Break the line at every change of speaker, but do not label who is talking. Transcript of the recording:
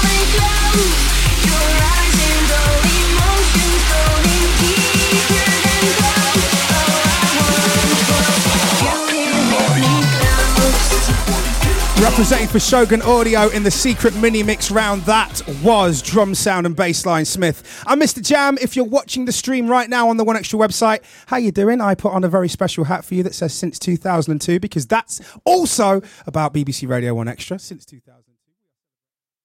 Representing for Shogun Audio in the secret mini mix round, that was Drum Sound and Bassline Smith. I'm Mr. Jam. If you're watching the stream right now on the One Extra website, how you doing? I put on a very special hat for you that says since 2002 because that's also about BBC Radio 1 Extra since 2000.